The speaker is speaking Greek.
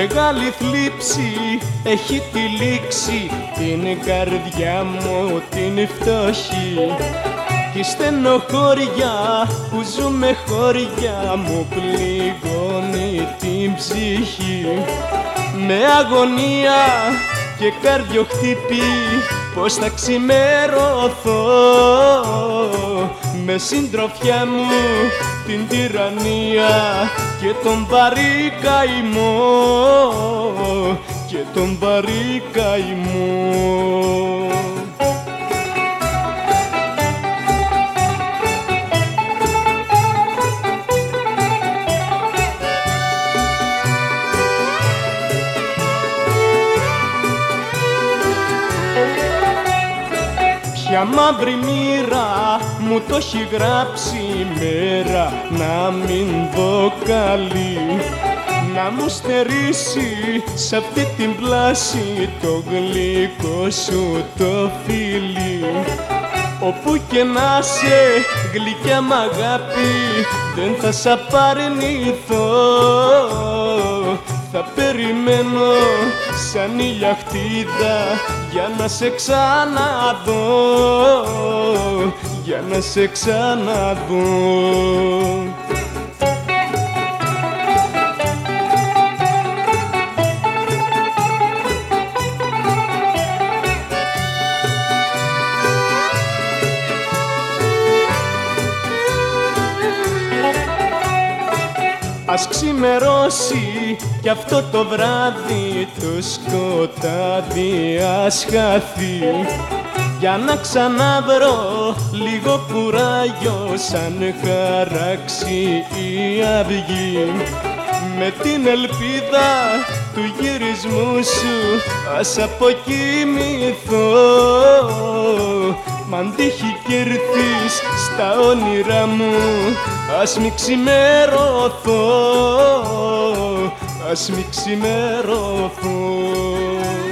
μεγάλη θλίψη έχει τυλίξει την καρδιά μου την φτωχή. Κι η στενοχώρια που ζούμε χώρια μου πληγώνει την ψυχή. Με αγωνία και καρδιοχτύπη πως θα ξημερωθώ, με συντροφιά μου την τυραννία και τον βαρύ καημό, και τον βαρύ καημό. Ποια μαύρη μοίρα μου το έχει γράψει η μέρα να μην δω καλή, να μου στερήσει σ' αυτή την πλάση το γλυκό σου το φιλί. Όπου και να σε γλυκιά μ' αγάπη δεν θα σ' απαρνηθώ, θα περιμένω σαν ηλιαχτίδα για να σε ξαναδώ, για να σε ξαναδώ. Ας ξημερώσει κι αυτό το βράδυ το σκοτάδι ας χαθεί, για να ξαναβρω λίγο κουράγιο σαν χαράξει η αυγή. Με την ελπίδα του γυρισμού σου ας αποκοιμηθώ, μ' αν τύχει κι έρθεις στα όνειρά μου ας μη ξημερωθώ, ας μη ξημερωθώ.